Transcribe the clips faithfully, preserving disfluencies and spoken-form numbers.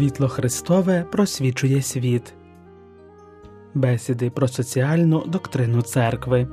Світло Христове просвічує світ. Бесіди про соціальну доктрину церкви.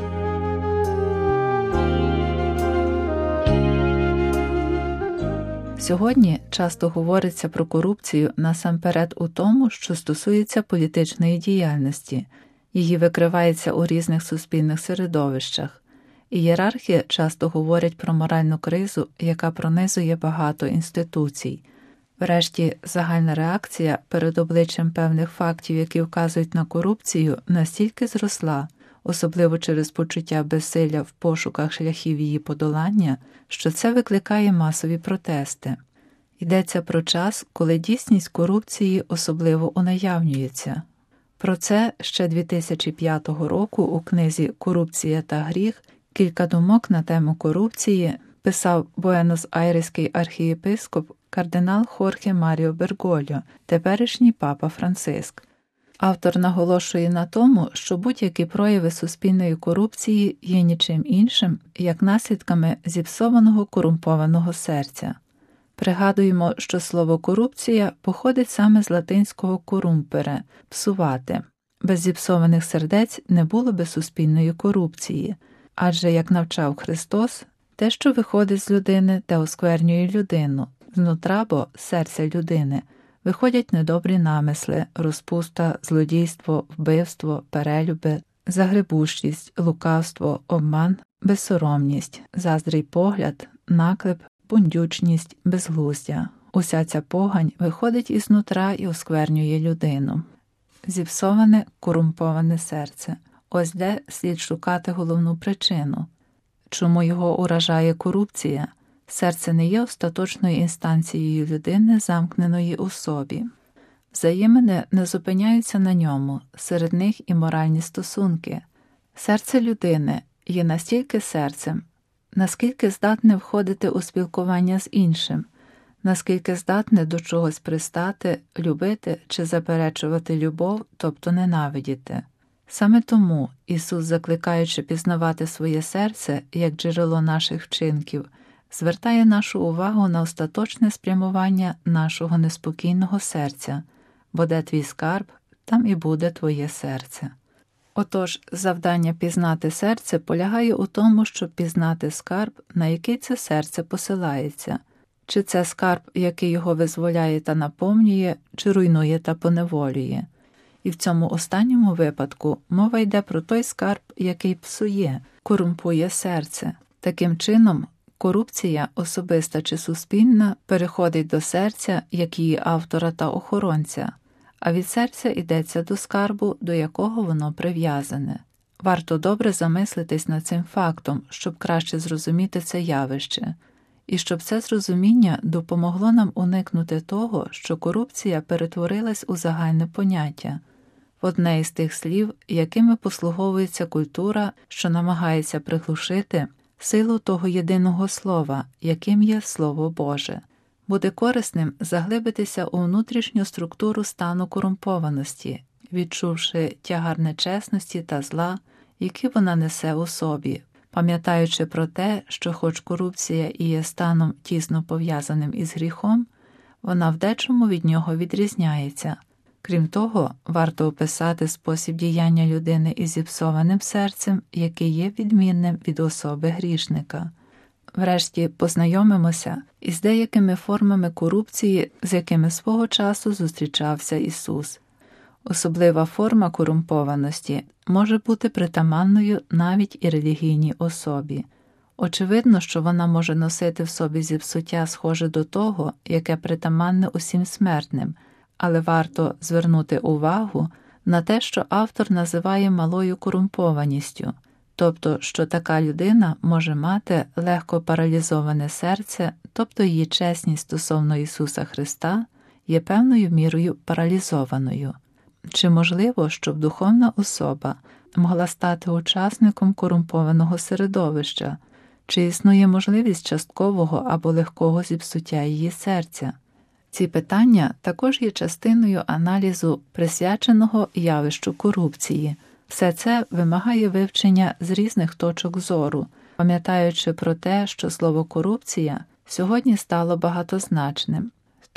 Сьогодні часто говориться про корупцію насамперед у тому, що стосується політичної діяльності. Її викривається у різних суспільних середовищах. Ієрархи часто говорять про моральну кризу, яка пронизує багато інституцій. Врешті, загальна реакція перед обличчям певних фактів, які вказують на корупцію, настільки зросла, особливо через почуття безсилля в пошуках шляхів її подолання, що це викликає масові протести. Йдеться про час, коли дійсність корупції особливо унаявнюється. Про це ще дві тисячі п'ятого року у книзі «Корупція та гріх» кілька думок на тему корупції писав буенос-айреський архієпископ кардинал Хорхе Маріо Бергольо, теперішній папа Франциск. Автор наголошує на тому, що будь-які прояви суспільної корупції є нічим іншим, як наслідками зіпсованого корумпованого серця. Пригадуємо, що слово «корупція» походить саме з латинського «corrumpere» – «псувати». Без зіпсованих сердець не було би суспільної корупції, адже, як навчав Христос, те, що виходить з людини, те осквернює людину, знутра бо серця людини виходять недобрі намисли, розпуста, злодійство, вбивство, перелюби, загребущість, лукавство, обман, безсоромність, заздрий погляд, наклеп, бундючність, безглуздя. Уся ця погань виходить із нутра і осквернює людину. Зіпсоване, корумповане серце. Ось де слід шукати головну причину. Чому його уражає корупція? Серце не є остаточною інстанцією людини, замкненої у собі. Взаємини не зупиняються на ньому, серед них і моральні стосунки. Серце людини є настільки серцем, наскільки здатне входити у спілкування з іншим, наскільки здатне до чогось пристати, любити чи заперечувати любов, тобто ненавидіти. Саме тому Ісус, закликаючи пізнавати своє серце як джерело наших вчинків, звертає нашу увагу на остаточне спрямування нашого неспокійного серця, бо де твій скарб, там і буде твоє серце. Отож, завдання пізнати серце полягає у тому, щоб пізнати скарб, на який це серце посилається. Чи це скарб, який його визволяє та наповнює, чи руйнує та поневолює. І в цьому останньому випадку мова йде про той скарб, який псує, корумпує серце. Таким чином, корупція, особиста чи суспільна, переходить до серця, як її автора та охоронця, а від серця йдеться до скарбу, до якого воно прив'язане. Варто добре замислитись над цим фактом, щоб краще зрозуміти це явище, і щоб це зрозуміння допомогло нам уникнути того, що корупція перетворилась у загальне поняття, в одне із тих слів, якими послуговується культура, що намагається приглушити силу того єдиного слова, яким є Слово Боже. Буде корисним заглибитися у внутрішню структуру стану корумпованості, відчувши тягар нечесності та зла, які вона несе у собі, пам'ятаючи про те, що хоч корупція і є станом тісно пов'язаним із гріхом, вона в дечому від нього відрізняється. Крім того, варто описати спосіб діяння людини із зіпсованим серцем, який є відмінним від особи грішника. Врешті познайомимося із деякими формами корупції, з якими свого часу зустрічався Ісус. Особлива форма корумпованості може бути притаманною навіть і релігійній особі. Очевидно, що вона може носити в собі зіпсуття схоже до того, яке притаманне усім смертним, але варто звернути увагу на те, що автор називає малою корумпованістю, тобто, що така людина може мати легко паралізоване серце, тобто її чесність стосовно Ісуса Христа є певною мірою паралізованою. Чи можливо, щоб духовна особа могла стати учасником корумпованого середовища? Чи існує можливість часткового або легкого зіпсуття її серця? Ці питання також є частиною аналізу, присвяченого явищу корупції. Все це вимагає вивчення з різних точок зору, пам'ятаючи про те, що слово «корупція» сьогодні стало багатозначним.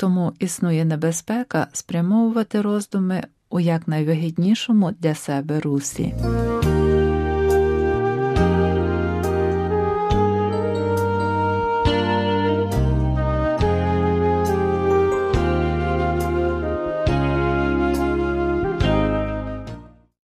Тому існує небезпека спрямовувати роздуми у якнайвигіднішому для себе руслі.